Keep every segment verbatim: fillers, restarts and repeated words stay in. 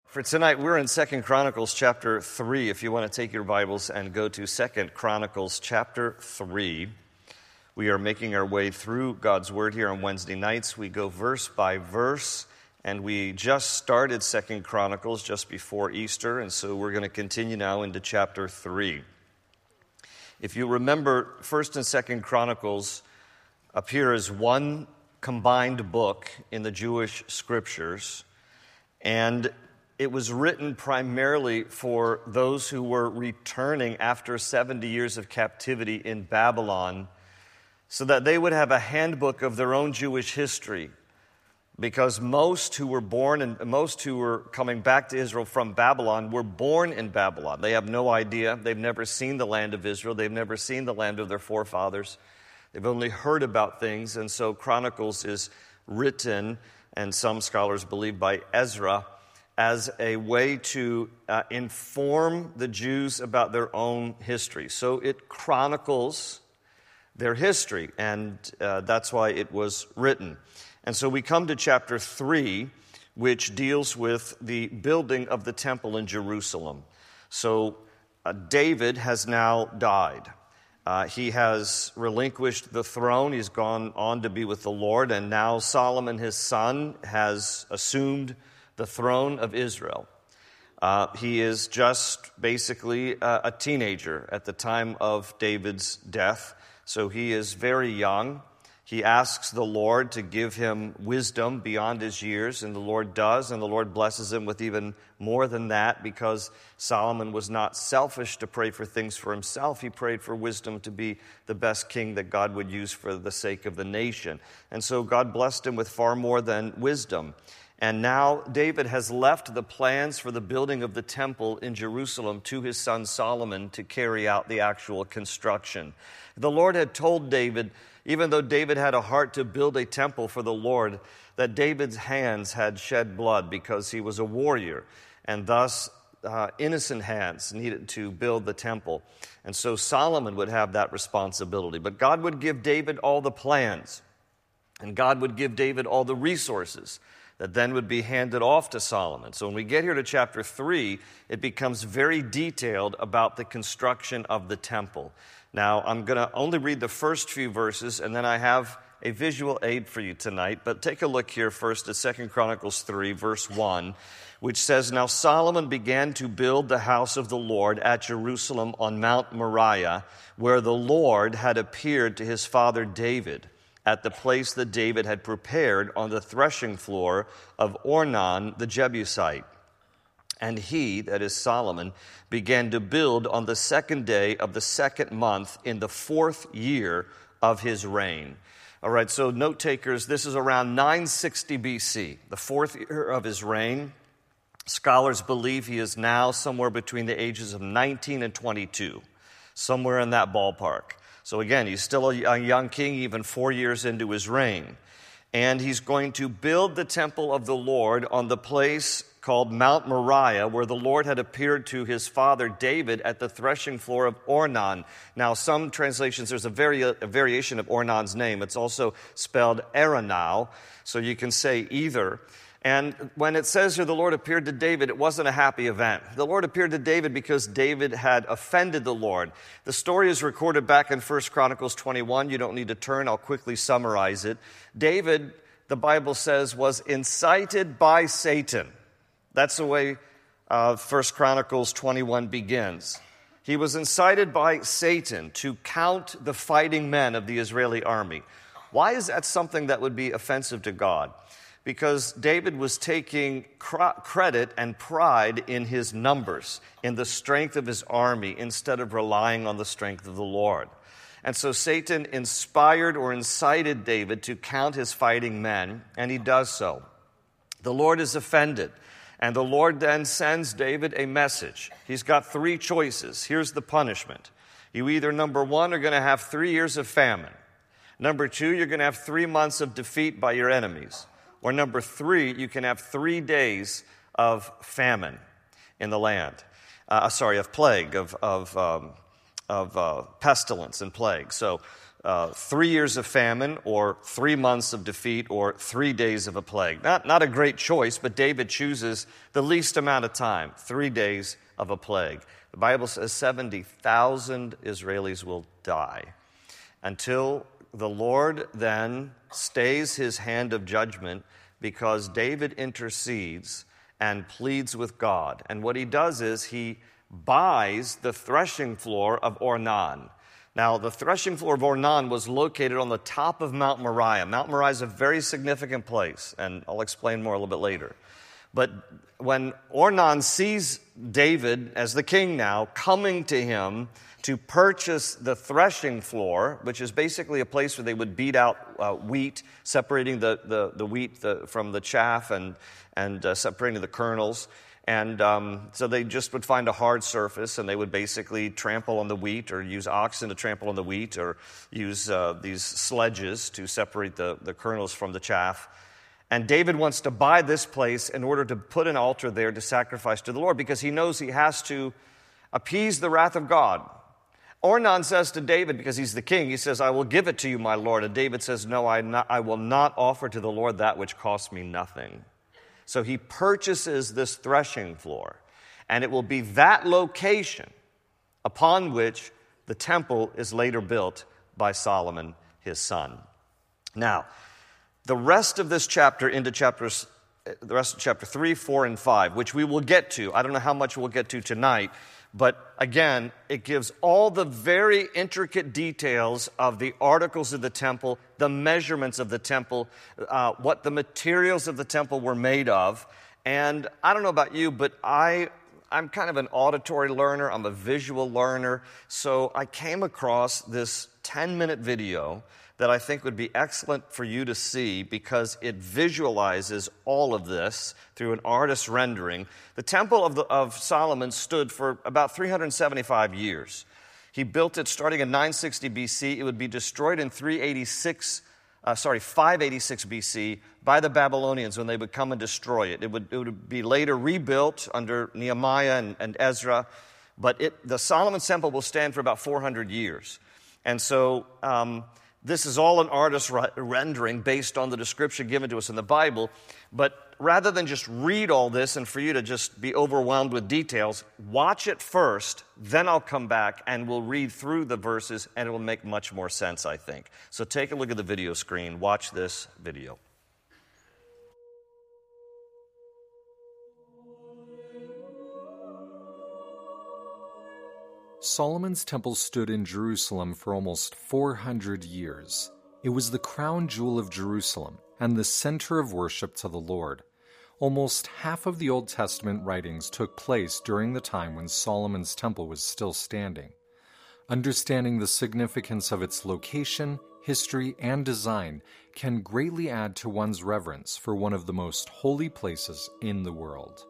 For tonight, we're in Second Chronicles chapter three. If you want to take your Bibles and go to Second Chronicles chapter three, we are making our way through God's Word here on Wednesday nights. We go verse by verse, and we just started Second Chronicles just before Easter, and so we're going to continue now into chapter three. If you remember, First and Second Chronicles appear as one combined book in the Jewish Scriptures, and it was written primarily for those who were returning after seventy years of captivity in Babylon so that they would have a handbook of their own Jewish history. Because most who were born and most who were coming back to Israel from Babylon were born in Babylon. They have no idea. They've never seen the land of Israel. They've never seen the land of their forefathers. They've only heard about things. And so Chronicles is written, and some scholars believe by Ezra, as a way to uh, inform the Jews about their own history. So it chronicles their history, and uh, that's why it was written. And so we come to chapter three, which deals with the building of the temple in Jerusalem. So uh, David has now died. Uh, he has relinquished the throne. He's gone on to be with the Lord, and now Solomon, his son, has assumed the throne of Israel. Uh, he is just basically a, a teenager at the time of David's death, so he is very young. He asks the Lord to give him wisdom beyond his years, and the Lord does, and the Lord blesses him with even more than that, because Solomon was not selfish to pray for things for himself. He prayed for wisdom to be the best king that God would use for the sake of the nation. And so God blessed him with far more than wisdom. And now David has left the plans for the building of the temple in Jerusalem to his son Solomon to carry out the actual construction. The Lord had told David, even though David had a heart to build a temple for the Lord, that David's hands had shed blood because he was a warrior, and thus uh, innocent hands needed to build the temple. And so Solomon would have that responsibility. But God would give David all the plans, and God would give David all the resources that then would be handed off to Solomon. So when we get here to chapter three, it becomes very detailed about the construction of the temple. Now, I'm going to only read the first few verses, and then I have a visual aid for you tonight. But take a look here first at Second Chronicles three, verse one, which says, "Now Solomon began to build the house of the Lord at Jerusalem on Mount Moriah, where the Lord had appeared to his father David, at the place that David had prepared on the threshing floor of Ornan the Jebusite. And he," that is Solomon, "began to build on the second day of the second month in the fourth year of his reign." All right, so note takers, this is around nine sixty B C, the fourth year of his reign. Scholars believe he is now somewhere between the ages of nineteen and twenty-two, somewhere in that ballpark. So again, he's still a young king, even four years into his reign. And he's going to build the temple of the Lord on the place called Mount Moriah, where the Lord had appeared to his father David at the threshing floor of Ornan. Now, some translations, there's a, vari- a variation of Ornan's name. It's also spelled Aranau, so you can say either. And when it says here the Lord appeared to David, it wasn't a happy event. The Lord appeared to David because David had offended the Lord. The story is recorded back in First Chronicles twenty-one. You don't need to turn. I'll quickly summarize it. David, the Bible says, was incited by Satan. That's the way uh, First Chronicles twenty-one begins. He was incited by Satan to count the fighting men of the Israeli army. Why is that something that would be offensive to God? Because David was taking credit and pride in his numbers, in the strength of his army, instead of relying on the strength of the Lord. And so Satan inspired or incited David to count his fighting men, and he does so. The Lord is offended, and the Lord then sends David a message. He's got three choices. Here's the punishment. You either, number one, are going to have three years of famine. Number two, you're going to have three months of defeat by your enemies. Or number three, you can have three days of famine in the land. Uh, sorry, of plague, of of, um, of uh, pestilence and plague. So uh, three years of famine or three months of defeat or three days of a plague. Not, not a great choice, but David chooses the least amount of time, three days of a plague. The Bible says seventy thousand Israelis will die until the Lord then stays his hand of judgment because David intercedes and pleads with God. And what he does is he buys the threshing floor of Ornan. Now, the threshing floor of Ornan was located on the top of Mount Moriah. Mount Moriah is a very significant place, and I'll explain more a little bit later. But when Ornan sees David as the king now coming to him to purchase the threshing floor, which is basically a place where they would beat out uh, wheat, separating the, the, the wheat the, from the chaff and, and uh, separating the kernels. And um, so they just would find a hard surface and they would basically trample on the wheat or use oxen to trample on the wheat or use uh, these sledges to separate the, the kernels from the chaff. And David wants to buy this place in order to put an altar there to sacrifice to the Lord because he knows he has to appease the wrath of God. Ornan says to David, because he's the king, he says, I will give it to you, my Lord. And David says, no, I, not, I will not offer to the Lord that which costs me nothing. So he purchases this threshing floor, and it will be that location upon which the temple is later built by Solomon, his son. Now, the rest of this chapter into chapters, the rest of chapter three, four, and five, which we will get to. I don't know how much we'll get to tonight, but again, it gives all the very intricate details of the articles of the temple, the measurements of the temple, uh, what the materials of the temple were made of. And I don't know about you, but I, I'm kind of an auditory learner. I'm a visual learner. So I came across this ten-minute video that I think would be excellent for you to see because it visualizes all of this through an artist's rendering. The Temple of, the, of Solomon stood for about three hundred seventy-five years. He built it starting in nine sixty B C. It would be destroyed in three eighty-six, uh, sorry, five eighty-six B C by the Babylonians when they would come and destroy it. It would, it would be later rebuilt under Nehemiah and, and Ezra, but it, the Solomon Temple will stand for about four hundred years. And so um, this is all an artist's rendering based on the description given to us in the Bible. But rather than just read all this and for you to just be overwhelmed with details, watch it first, then I'll come back and we'll read through the verses and it will make much more sense, I think. So take a look at the video screen. Watch this video. Solomon's temple stood in Jerusalem for almost four hundred years. It was the crown jewel of Jerusalem and the center of worship to the Lord. Almost half of the Old Testament writings took place during the time when Solomon's temple was still standing. Understanding the significance of its location, history, and design can greatly add to one's reverence for one of the most holy places in the world.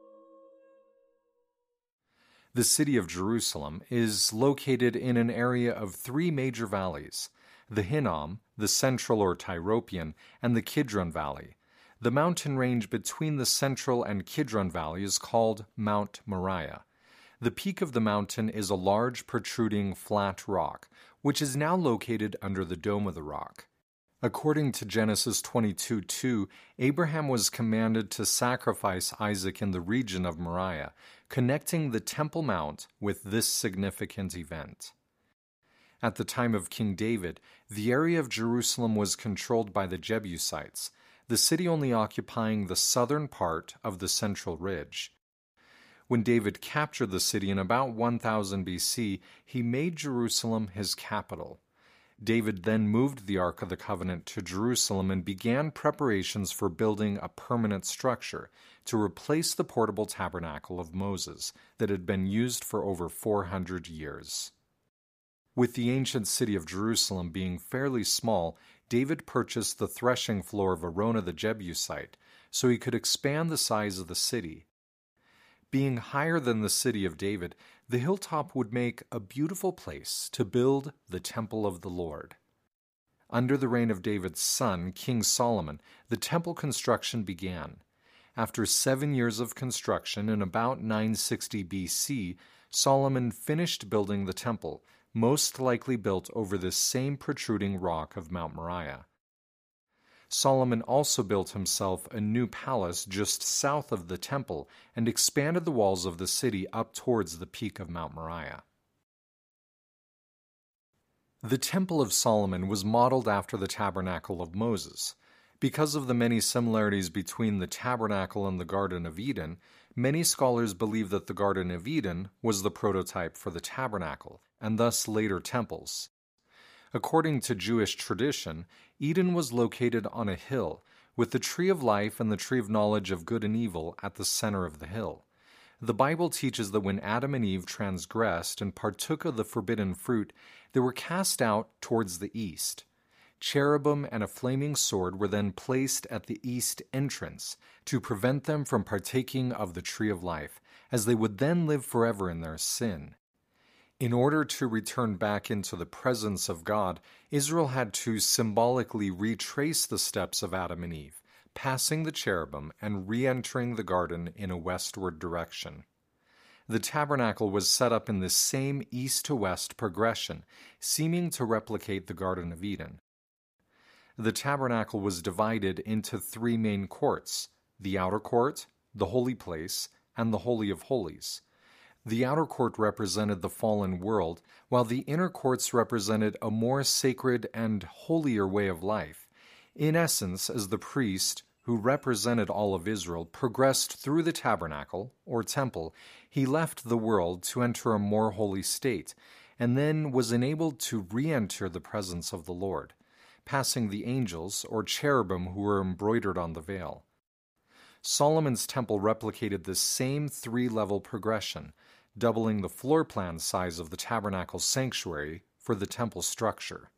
The city of Jerusalem is located in an area of three major valleys, the Hinnom, the Central or Tyropoeon, and the Kidron Valley. The mountain range between the Central and Kidron Valley is called Mount Moriah. The peak of the mountain is a large protruding flat rock, which is now located under the dome of the rock. According to Genesis twenty-two two, Abraham was commanded to sacrifice Isaac in the region of Moriah, connecting the Temple Mount with this significant event. At the time of King David, the area of Jerusalem was controlled by the Jebusites, the city only occupying the southern part of the central ridge. When David captured the city in about one thousand B C, he made Jerusalem his capital. David then moved the Ark of the Covenant to Jerusalem and began preparations for building a permanent structure to replace the portable tabernacle of Moses that had been used for over four hundred years. With the ancient city of Jerusalem being fairly small, David purchased the threshing floor of Araunah the Jebusite so he could expand the size of the city. Being higher than the city of David, the hilltop would make a beautiful place to build the temple of the Lord. Under the reign of David's son, King Solomon, the temple construction began. After seven years of construction in about nine sixty B C, Solomon finished building the temple, most likely built over this same protruding rock of Mount Moriah. Solomon also built himself a new palace just south of the temple and expanded the walls of the city up towards the peak of Mount Moriah. The Temple of Solomon was modeled after the Tabernacle of Moses. Because of the many similarities between the tabernacle and the Garden of Eden, many scholars believe that the Garden of Eden was the prototype for the tabernacle, and thus later temples. According to Jewish tradition, Eden was located on a hill, with the tree of life and the tree of knowledge of good and evil at the center of the hill. The Bible teaches that when Adam and Eve transgressed and partook of the forbidden fruit, they were cast out towards the east. Cherubim and a flaming sword were then placed at the east entrance to prevent them from partaking of the tree of life, as they would then live forever in their sin. In order to return back into the presence of God, Israel had to symbolically retrace the steps of Adam and Eve, passing the cherubim and re-entering the garden in a westward direction. The tabernacle was set up in the same east-to-west progression, seeming to replicate the Garden of Eden. The tabernacle was divided into three main courts: the outer court, the holy place, and the Holy of Holies. The outer court represented the fallen world, while the inner courts represented a more sacred and holier way of life. In essence, as the priest, who represented all of Israel, progressed through the tabernacle, or temple, he left the world to enter a more holy state, and then was enabled to re-enter the presence of the Lord, passing the angels, or cherubim, who were embroidered on the veil. Solomon's temple replicated this same three-level progression, doubling the floor plan size of the tabernacle sanctuary for the temple structure.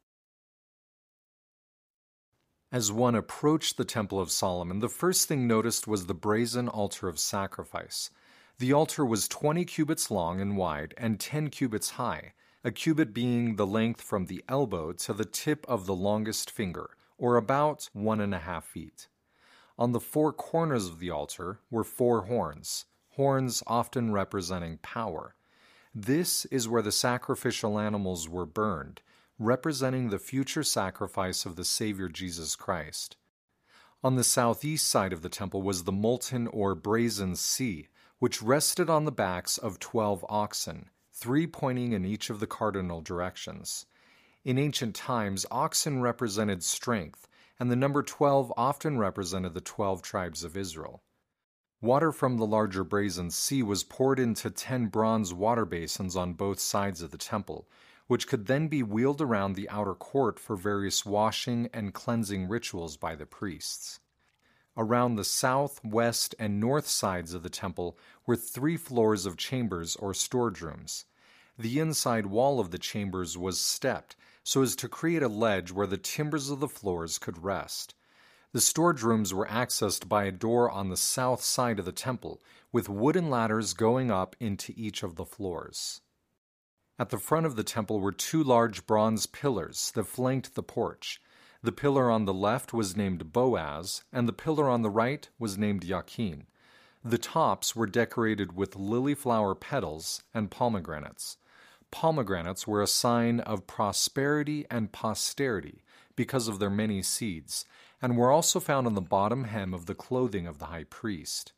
As one approached the Temple of Solomon, the first thing noticed was the brazen altar of sacrifice. The altar was twenty cubits long and wide and ten cubits high, a cubit being the length from the elbow to the tip of the longest finger, or about one and a half feet. On the four corners of the altar were four horns, horns often representing power. This is where the sacrificial animals were burned, representing the future sacrifice of the Savior Jesus Christ. On the southeast side of the temple was the molten or brazen sea, which rested on the backs of twelve oxen, three pointing in each of the cardinal directions. In ancient times, oxen represented strength, and the number twelve often represented the twelve tribes of Israel. Water from the larger brazen sea was poured into ten bronze water basins on both sides of the temple, which could then be wheeled around the outer court for various washing and cleansing rituals by the priests. Around the south, west, and north sides of the temple were three floors of chambers or storage rooms. The inside wall of the chambers was stepped, so as to create a ledge where the timbers of the floors could rest. The storage rooms were accessed by a door on the south side of the temple, with wooden ladders going up into each of the floors. At the front of the temple were two large bronze pillars that flanked the porch. The pillar on the left was named Boaz, and the pillar on the right was named Yakin. The tops were decorated with lily flower petals and pomegranates. Pomegranates were a sign of prosperity and posterity because of their many seeds, and were also found on the bottom hem of the clothing of the high priest.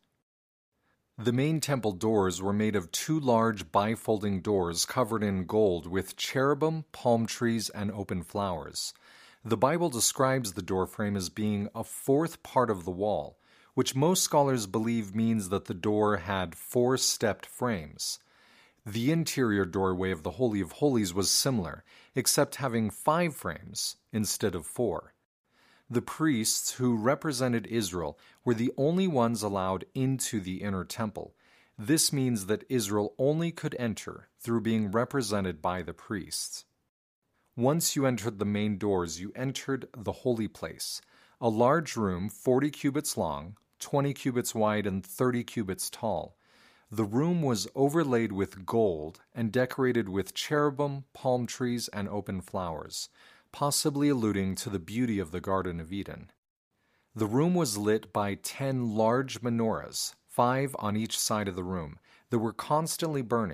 The main temple doors were made of two large bifolding doors covered in gold with cherubim, palm trees, and open flowers. The Bible describes the doorframe as being a fourth part of the wall, which most scholars believe means that the door had four stepped frames. The interior doorway of the Holy of Holies was similar, except having five frames instead of four. The priests who represented Israel were the only ones allowed into the inner temple. This means that Israel only could enter through being represented by the priests. Once you entered the main doors, you entered the holy place, a large room forty cubits long, twenty cubits wide, and thirty cubits tall. The room was overlaid with gold and decorated with cherubim, palm trees, and open flowers, possibly alluding to the beauty of the Garden of Eden. The room was lit by ten large menorahs, five on each side of the room, that were constantly burning,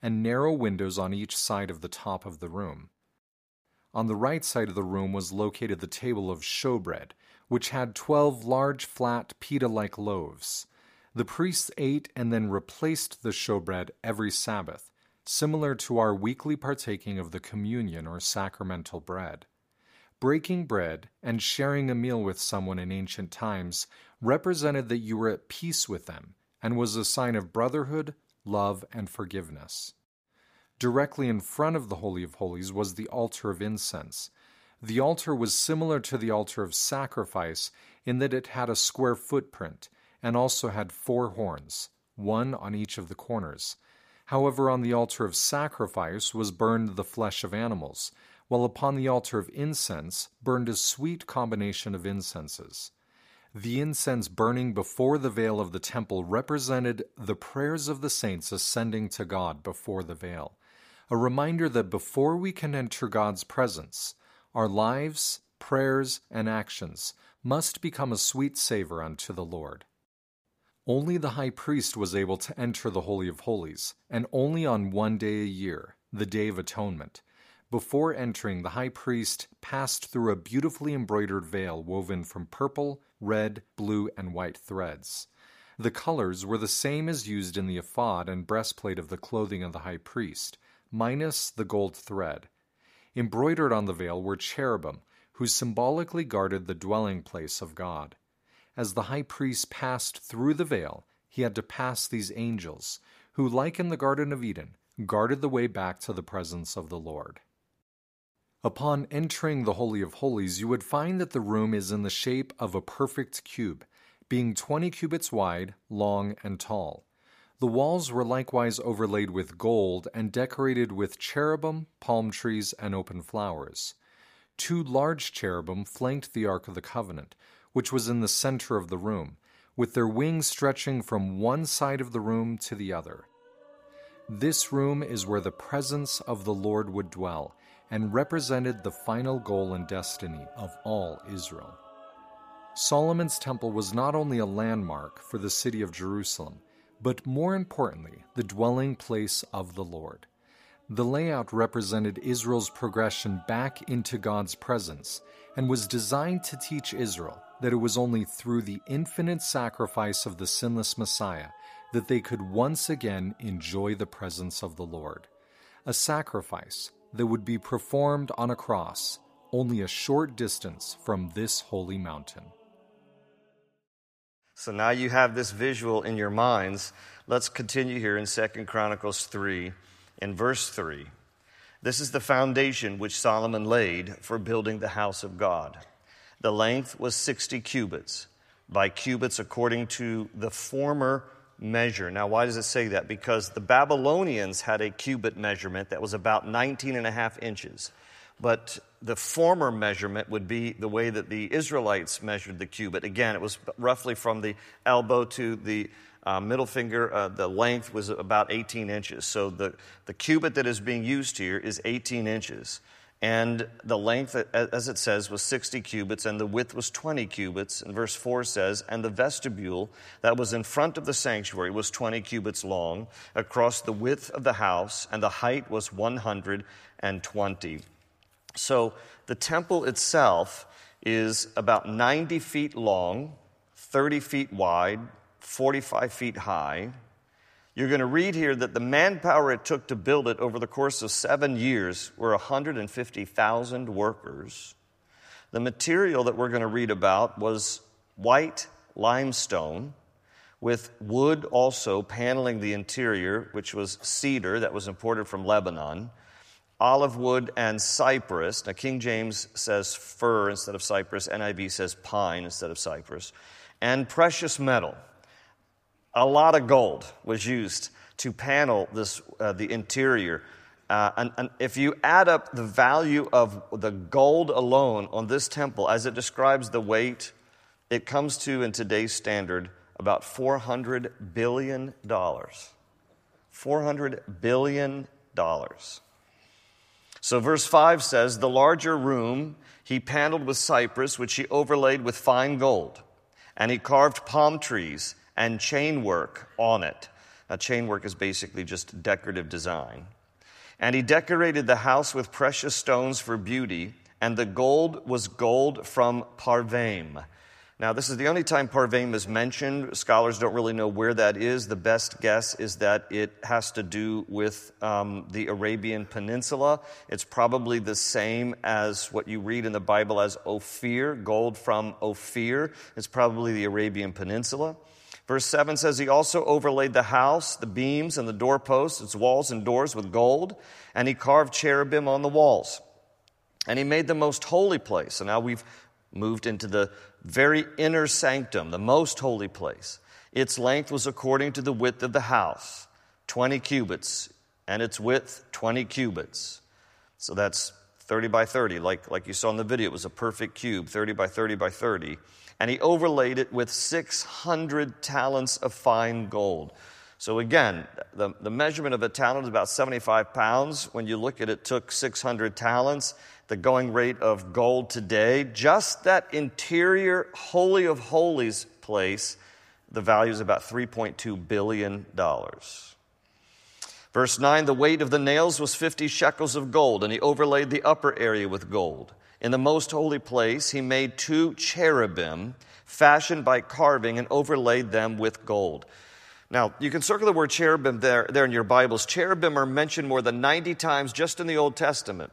and narrow windows on each side of the top of the room. On the right side of the room was located the table of showbread, which had twelve large, flat, pita-like loaves. The priests ate and then replaced the showbread every Sabbath, similar to our weekly partaking of the communion or sacramental bread. Breaking bread and sharing a meal with someone in ancient times represented that you were at peace with them and was a sign of brotherhood, love, and forgiveness. Directly in front of the Holy of Holies was the altar of incense. The altar was similar to the altar of sacrifice in that it had a square footprint and also had four horns, one on each of the corners. However, on the altar of sacrifice was burned the flesh of animals, while upon the altar of incense burned a sweet combination of incenses. The incense burning before the veil of the temple represented the prayers of the saints ascending to God before the veil, a reminder that before we can enter God's presence, our lives, prayers, and actions must become a sweet savor unto the Lord. Only the high priest was able to enter the Holy of Holies, and only on one day a year, the Day of Atonement. Before entering, the high priest passed through a beautifully embroidered veil woven from purple, red, blue, and white threads. The colors were the same as used in the ephod and breastplate of the clothing of the high priest, minus the gold thread. Embroidered on the veil were cherubim, who symbolically guarded the dwelling place of God. As the high priest passed through the veil, he had to pass these angels, who, like in the Garden of Eden, guarded the way back to the presence of the Lord. Upon entering the Holy of Holies, you would find that the room is in the shape of a perfect cube, being twenty cubits wide, long, and tall. The walls were likewise overlaid with gold and decorated with cherubim, palm trees, and open flowers. Two large cherubim flanked the Ark of the Covenant, which was in the center of the room, with their wings stretching from one side of the room to the other. This room is where the presence of the Lord would dwell, and represented the final goal and destiny of all Israel. Solomon's temple was not only a landmark for the city of Jerusalem, but more importantly, the dwelling place of the Lord. The layout represented Israel's progression back into God's presence and was designed to teach Israel that it was only through the infinite sacrifice of the sinless Messiah that they could once again enjoy the presence of the Lord. A sacrifice that would be performed on a cross only a short distance from this holy mountain. So now you have this visual in your minds. Let's continue here in Second Chronicles three, in verse three. This is the foundation which Solomon laid for building the house of God. The length was sixty cubits, by cubits according to the former measure. Now, why does it say that? Because the Babylonians had a cubit measurement that was about nineteen and a half inches. But the former measurement would be the way that the Israelites measured the cubit. Again, it was roughly from the elbow to the uh, middle finger. Uh, the length was about eighteen inches. So the, the cubit that is being used here is eighteen inches. And the length, as it says, was sixty cubits, and the width was twenty cubits. And verse four says, and the vestibule that was in front of the sanctuary was twenty cubits long, across the width of the house, and the height was one hundred twenty. So the temple itself is about ninety feet long, thirty feet wide, forty-five feet high. You're going to read here that the manpower it took to build it over the course of seven years were one hundred fifty thousand workers. The material that we're going to read about was white limestone, with wood also paneling the interior, which was cedar that was imported from Lebanon, olive wood and cypress. Now, King James says fir instead of cypress. N I V says pine instead of cypress. And precious metal. A lot of gold was used to panel this uh, the interior. Uh, and, and if you add up the value of the gold alone on this temple, as it describes the weight, it comes to, in today's standard, about four hundred billion dollars. four hundred billion dollars. So verse five says, the larger room he paneled with cypress, which he overlaid with fine gold, and he carved palm trees and chain work on it. Now, chain work is basically just decorative design. And he decorated the house with precious stones for beauty, and the gold was gold from Parvaim. Now, this is the only time Parvaim is mentioned. Scholars don't really know where that is. The best guess is that it has to do with um, the Arabian Peninsula. It's probably the same as what you read in the Bible as Ophir, gold from Ophir. It's probably the Arabian Peninsula. Verse seven says, he also overlaid the house, the beams, and the doorposts, its walls and doors with gold, and he carved cherubim on the walls. And he made the most holy place. So now we've moved into the very inner sanctum, the most holy place. Its length was according to the width of the house, twenty cubits, and its width, twenty cubits. So that's thirty by thirty, like, like you saw in the video. It was a perfect cube, thirty by thirty by thirty. And he overlaid it with six hundred talents of fine gold. So again, the, the measurement of a talent is about seventy-five pounds. When you look at it, it took six hundred talents. The going rate of gold today, just that interior Holy of Holies place, the value is about three point two billion dollars. Verse nine, the weight of the nails was fifty shekels of gold, and he overlaid the upper area with gold. In the most holy place, he made two cherubim, fashioned by carving, and overlaid them with gold. Now, you can circle the word cherubim there, there in your Bibles. Cherubim are mentioned more than ninety times just in the Old Testament.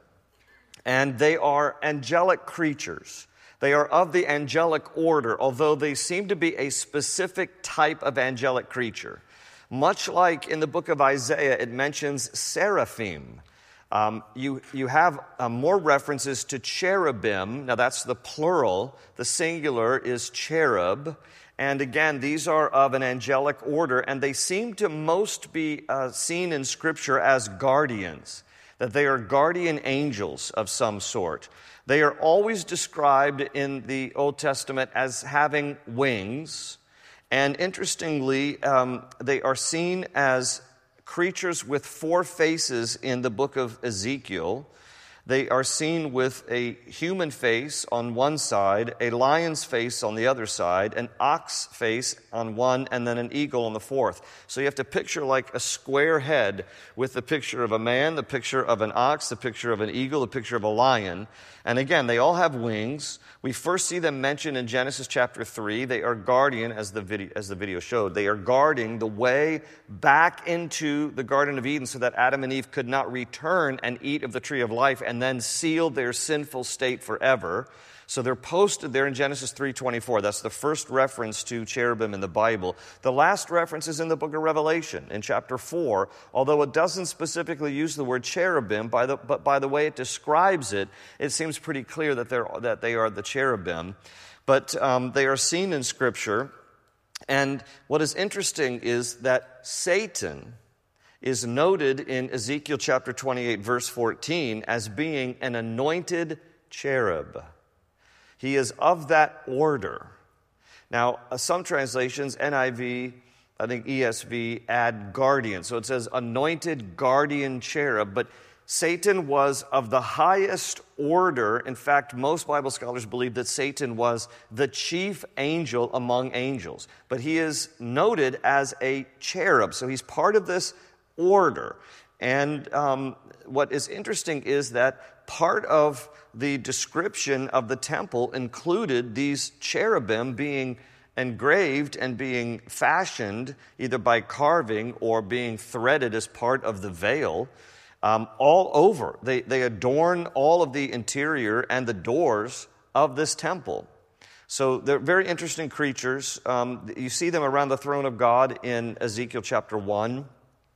And they are angelic creatures. They are of the angelic order, although they seem to be a specific type of angelic creature. Much like in the book of Isaiah, it mentions seraphim. Um, you, you have uh, more references to cherubim. Now, that's the plural. The singular is cherub. And again, these are of an angelic order, and they seem to most be uh, seen in Scripture as guardians, that they are guardian angels of some sort. They are always described in the Old Testament as having wings, and interestingly, um, they are seen as creatures with four faces in the book of Ezekiel. They are seen with a human face on one side, a lion's face on the other side, an ox face on one, and then an eagle on the fourth. So you have to picture like a square head with the picture of a man, the picture of an ox, the picture of an eagle, the picture of a lion. And again, they all have wings. We first see them mentioned in Genesis chapter three. They are guardian, as the video, as the video showed. They are guarding the way back into the Garden of Eden so that Adam and Eve could not return and eat of the tree of life and then seal their sinful state forever. So they're posted there in Genesis three twenty-four. That's the first reference to cherubim in the Bible. The last reference is in the book of Revelation in chapter four, although it doesn't specifically use the word cherubim, by the, but by the way it describes it, it seems pretty clear that, they're, that they are the cherubim. But um, they are seen in Scripture. And what is interesting is that Satan is noted in Ezekiel chapter twenty-eight, verse fourteen, as being an anointed cherub. He is of that order. Now, some translations, N I V, I think E S V, add guardian. So it says anointed guardian cherub. But Satan was of the highest order. In fact, most Bible scholars believe that Satan was the chief angel among angels. But he is noted as a cherub. So he's part of this order. And um, what is interesting is that part of the description of the temple included these cherubim being engraved and being fashioned either by carving or being threaded as part of the veil um, all over. They, they adorn all of the interior and the doors of this temple. So they're very interesting creatures. Um, you see them around the throne of God in Ezekiel chapter one.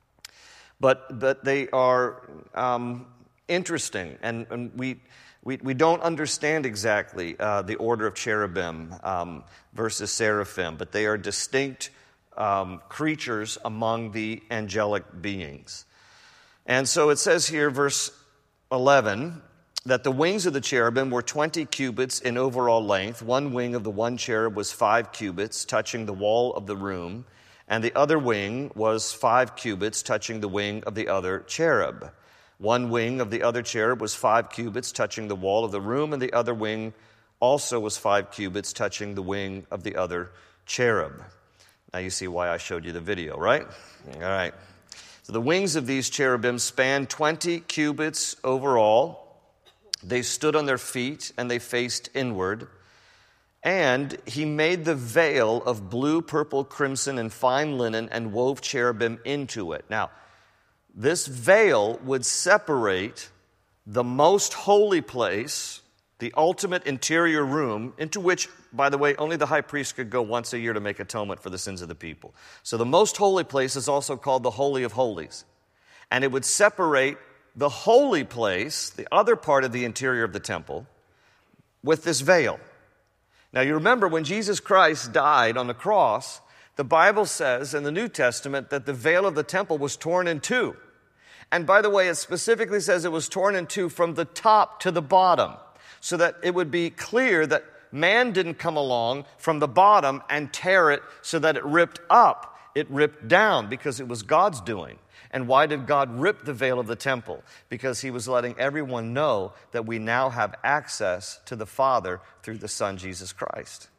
But, but they are um, interesting, and, and we... We, we don't understand exactly uh, the order of cherubim um, versus seraphim, but they are distinct um, creatures among the angelic beings. And so it says here, verse eleven, that the wings of the cherubim were twenty cubits in overall length. One wing of the one cherub was five cubits, touching the wall of the room, and the other wing was five cubits, touching the wing of the other cherub. One wing of the other cherub was five cubits, touching the wall of the room, and the other wing also was five cubits, touching the wing of the other cherub. Now you see why I showed you the video, right? All right. So the wings of these cherubim spanned twenty cubits overall. They stood on their feet and they faced inward. And he made the veil of blue, purple, crimson, and fine linen and wove cherubim into it. Now, this veil would separate the most holy place, the ultimate interior room, into which, by the way, only the high priest could go once a year to make atonement for the sins of the people. So the most holy place is also called the Holy of Holies. And it would separate the holy place, the other part of the interior of the temple, with this veil. Now you remember when Jesus Christ died on the cross, the Bible says in the New Testament that the veil of the temple was torn in two. And by the way, it specifically says it was torn in two from the top to the bottom, so that it would be clear that man didn't come along from the bottom and tear it so that it ripped up. It ripped down because it was God's doing. And why did God rip the veil of the temple? Because he was letting everyone know that we now have access to the Father through the Son, Jesus Christ.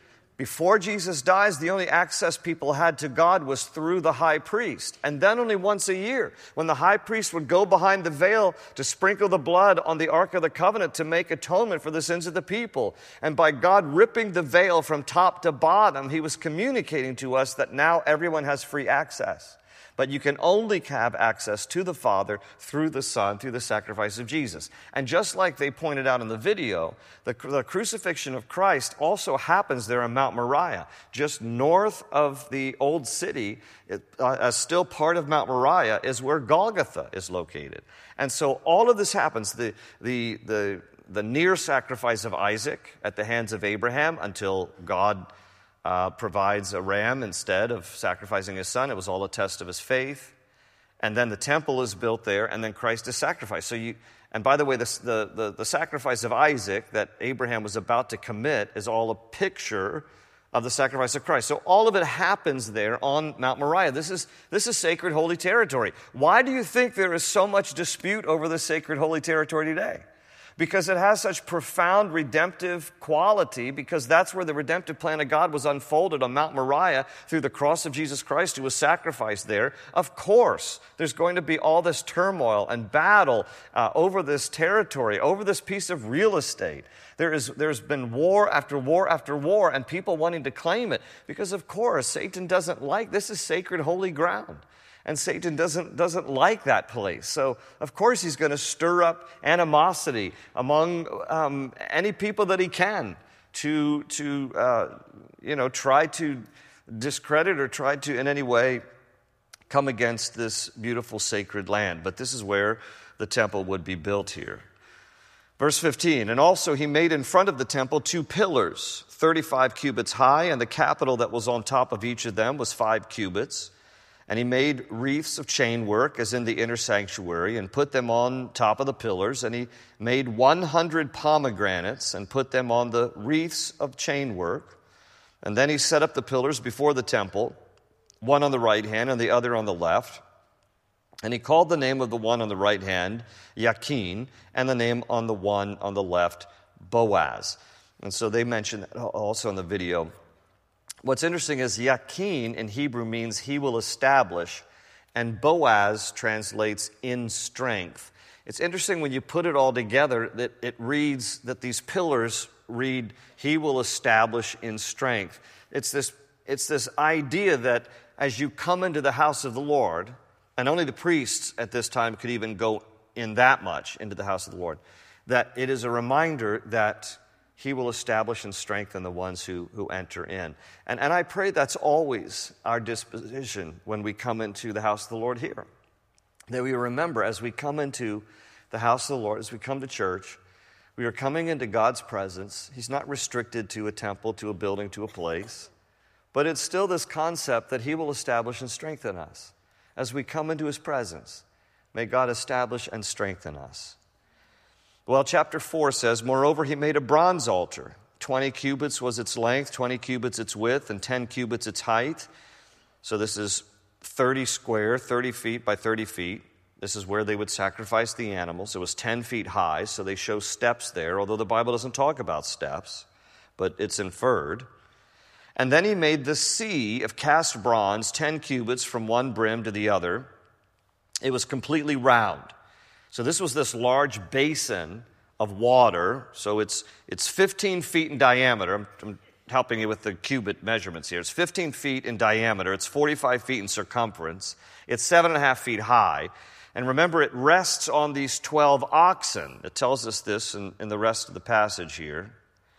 Before Jesus dies, the only access people had to God was through the high priest. And then only once a year, when the high priest would go behind the veil to sprinkle the blood on the Ark of the Covenant to make atonement for the sins of the people. And by God ripping the veil from top to bottom, he was communicating to us that now everyone has free access. But you can only have access to the Father through the Son, through the sacrifice of Jesus. And just like they pointed out in the video, the, the crucifixion of Christ also happens there on Mount Moriah, just north of the old city. It, uh, as still part of Mount Moriah is where Golgotha is located. And so all of this happens. The, the, the, the near sacrifice of Isaac at the hands of Abraham until God Uh, provides a ram instead of sacrificing his son. It was all a test of his faith. And then the temple is built there, and then Christ is sacrificed. So you, and by the way, the, the, the, the sacrifice of Isaac that Abraham was about to commit is all a picture of the sacrifice of Christ. So all of it happens there on Mount Moriah. This is, this is sacred holy territory. Why do you think there is so much dispute over the sacred holy territory today? Because it has such profound redemptive quality, because that's where the redemptive plan of God was unfolded on Mount Moriah through the cross of Jesus Christ who was sacrificed there. Of course, there's going to be all this turmoil and battle uh, over this territory, over this piece of real estate. There is, there's been war after war after war and people wanting to claim it because, of course, Satan doesn't like, this is sacred holy ground. And Satan doesn't, doesn't like that place. So, of course, he's going to stir up animosity among um, any people that he can to, to uh, you know, try to discredit or try to in any way come against this beautiful sacred land. But this is where the temple would be built here. Verse fifteen, and also he made in front of the temple two pillars, thirty-five cubits high, and the capital that was on top of each of them was five cubits. And he made wreaths of chain work, as in the inner sanctuary, and put them on top of the pillars. And he made one hundred pomegranates and put them on the wreaths of chain work. And then he set up the pillars before the temple, one on the right hand and the other on the left. And he called the name of the one on the right hand Yakin, and the name on the one on the left Boaz. And so they mentioned that also in the video. What's interesting is Yakin in Hebrew means he will establish, and Boaz translates in strength. It's interesting when you put it all together that it reads that these pillars read, he will establish in strength. It's this, it's this idea that as you come into the house of the Lord, and only the priests at this time could even go in that much into the house of the Lord, that it is a reminder that he will establish and strengthen the ones who, who enter in. And, and I pray that's always our disposition when we come into the house of the Lord here. That we remember as we come into the house of the Lord, as we come to church, we are coming into God's presence. He's not restricted to a temple, to a building, to a place. But it's still this concept that he will establish and strengthen us. As we come into his presence, may God establish and strengthen us. Well, chapter four says, moreover, he made a bronze altar. Twenty cubits was its length, twenty cubits its width, and ten cubits its height. So this is thirty square, thirty feet by thirty feet. This is where they would sacrifice the animals. It was ten feet high, so they show steps there, although the Bible doesn't talk about steps, but it's inferred. And then he made the sea of cast bronze, ten cubits from one brim to the other. It was completely round. So this was this large basin of water. So it's it's fifteen feet in diameter. I'm, I'm helping you with the cubit measurements here. It's fifteen feet in diameter. It's forty-five feet in circumference. It's seven and a half feet high. And remember, it rests on these twelve oxen. It tells us this in, in the rest of the passage here.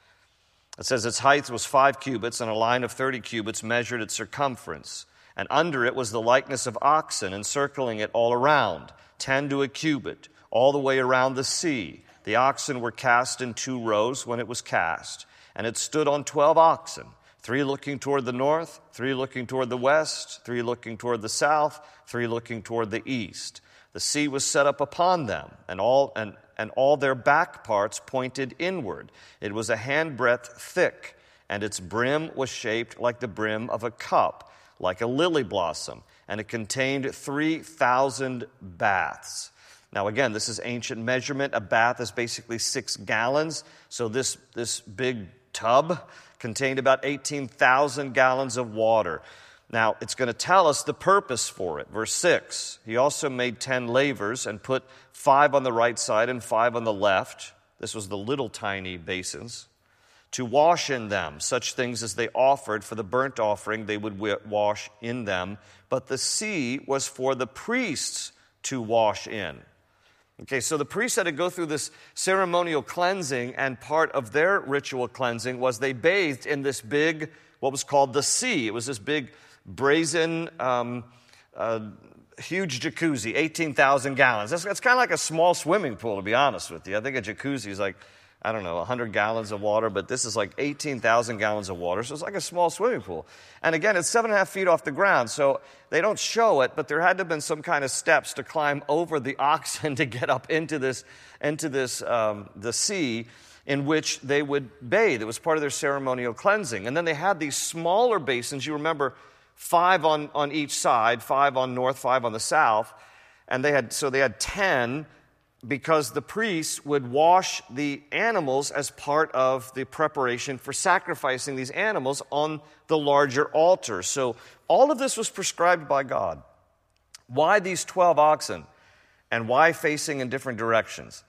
It says its height was five cubits, and a line of thirty cubits measured its circumference. And under it was the likeness of oxen, encircling it all around, ten to a cubit, all the way around the sea. The oxen were cast in two rows when it was cast. And it stood on twelve oxen, three looking toward the north, three looking toward the west, three looking toward the south, three looking toward the east. The sea was set up upon them, and all and, and all their back parts pointed inward. It was a handbreadth thick, and its brim was shaped like the brim of a cup, like a lily blossom, and it contained three thousand baths. Now again, this is ancient measurement. A bath is basically six gallons, so this, this big tub contained about eighteen thousand gallons of water. Now, it's going to tell us the purpose for it. Verse six, he also made ten lavers and put five on the right side and five on the left. This was the little tiny basins. To wash in them such things as they offered for the burnt offering, they would wash in them. But the sea was for the priests to wash in. Okay, so the priests had to go through this ceremonial cleansing, and part of their ritual cleansing was they bathed in this big, what was called the sea. It was this big brazen, um, uh, huge jacuzzi, eighteen thousand gallons. That's, that's kind of like a small swimming pool, to be honest with you. I think a jacuzzi is like, I don't know, one hundred gallons of water, but this is like eighteen thousand gallons of water, so it's like a small swimming pool. And again, it's seven and a half feet off the ground, so they don't show it, but there had to have been some kind of steps to climb over the oxen to get up into this, into this um, the sea in which they would bathe. It was part of their ceremonial cleansing. And then they had these smaller basins, you remember, five on, on each side, five on north, five on the south, and they had so they had ten, because the priests would wash the animals as part of the preparation for sacrificing these animals on the larger altar. So all of this was prescribed by God. Why these twelve oxen? And why facing in different directions?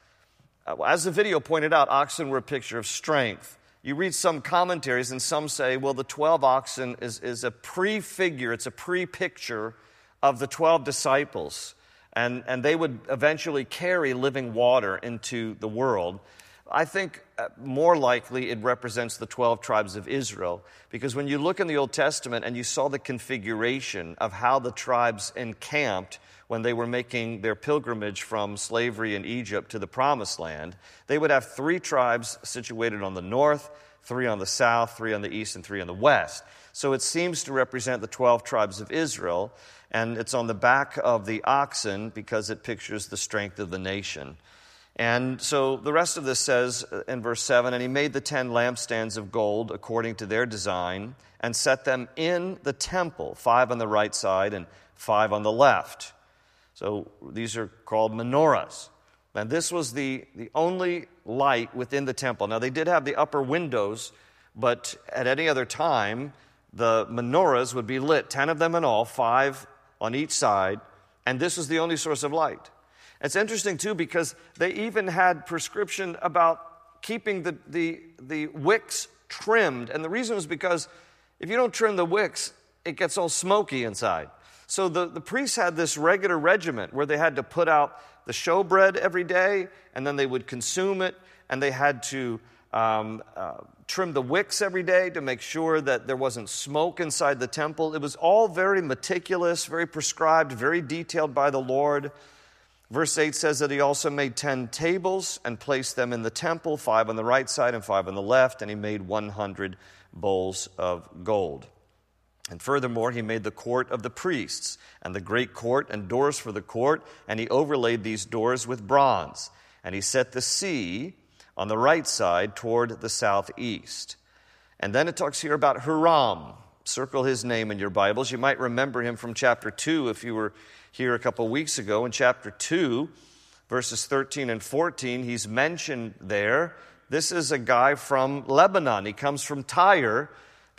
As the video pointed out, oxen were a picture of strength. You read some commentaries and some say, well, the twelve oxen is, is a prefigure, it's a pre-picture of the twelve disciples. And, and they would eventually carry living water into the world. I think more likely it represents the twelve tribes of Israel, because when you look in the Old Testament and you saw the configuration of how the tribes encamped when they were making their pilgrimage from slavery in Egypt to the Promised Land, they would have three tribes situated on the north, three on the south, three on the east, and three on the west. So it seems to represent the twelve tribes of Israel, and it's on the back of the oxen because it pictures the strength of the nation. And so the rest of this says in verse seven, and he made the ten lampstands of gold according to their design and set them in the temple, five on the right side and five on the left. So these are called menorahs. And this was the, the only light within the temple. Now they did have the upper windows, but at any other time, the menorahs would be lit, ten of them in all, five on each side, and this was the only source of light. It's interesting, too, because they even had prescription about keeping the, the, the wicks trimmed, and the reason was because if you don't trim the wicks, it gets all smoky inside. So the, the priests had this regular regiment where they had to put out the showbread every day, and then they would consume it, and they had to um, uh, trim the wicks every day to make sure that there wasn't smoke inside the temple. It was all very meticulous, very prescribed, very detailed by the Lord. Verse eight says that he also made ten tables and placed them in the temple, five on the right side and five on the left, and he made one hundred bowls of gold. And furthermore, he made the court of the priests and the great court and doors for the court, and he overlaid these doors with bronze. And he set the sea on the right side toward the southeast. And then it talks here about Huram. Circle his name in your Bibles. You might remember him from chapter two if you were here a couple weeks ago. In chapter two, verses thirteen and fourteen, he's mentioned there. This is a guy from Lebanon. He comes from Tyre,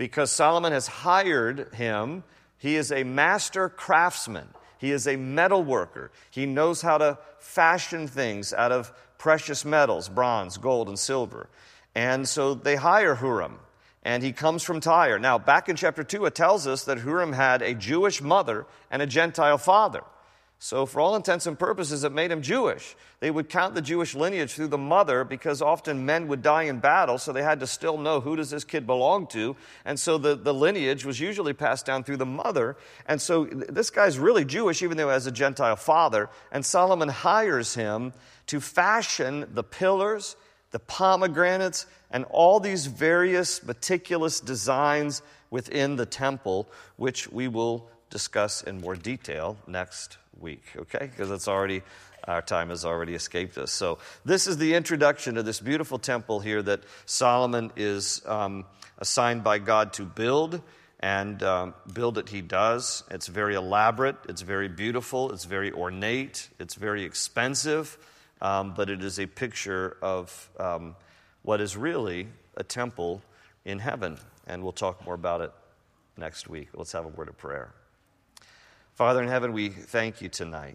because Solomon has hired him. He is a master craftsman. He is a metal worker. He knows how to fashion things out of precious metals, bronze, gold, and silver. And so they hire Huram, and he comes from Tyre. Now, back in chapter two, it tells us that Huram had a Jewish mother and a Gentile father. So for all intents and purposes, it made him Jewish. They would count the Jewish lineage through the mother because often men would die in battle, so they had to still know who does this kid belong to. And so the, the lineage was usually passed down through the mother. And so this guy's really Jewish, even though he has a Gentile father. And Solomon hires him to fashion the pillars, the pomegranates, and all these various meticulous designs within the temple, which we will discuss in more detail next week, okay? Because it's already, our time has already escaped us. So this is the introduction to this beautiful temple here that Solomon is um, assigned by God to build, and um, build it he does. It's very elaborate, it's very beautiful, it's very ornate, it's very expensive, um, but it is a picture of um, what is really a temple in heaven, and we'll talk more about it next week. Let's have a word of prayer. Father in heaven, we thank you tonight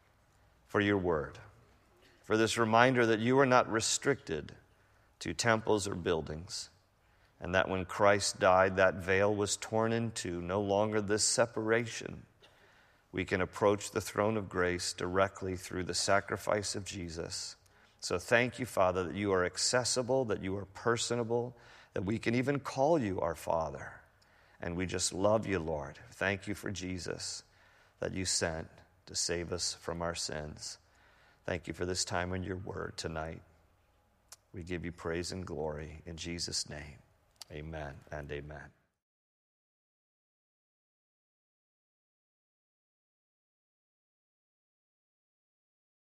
for your word, for this reminder that you are not restricted to temples or buildings, and that when Christ died, that veil was torn in two, no longer this separation. We can approach the throne of grace directly through the sacrifice of Jesus. So thank you, Father, that you are accessible, that you are personable, that we can even call you our Father. And we just love you, Lord. Thank you for Jesus that you sent to save us from our sins. Thank you for this time in your word tonight. We give you praise and glory in Jesus' name. Amen and amen.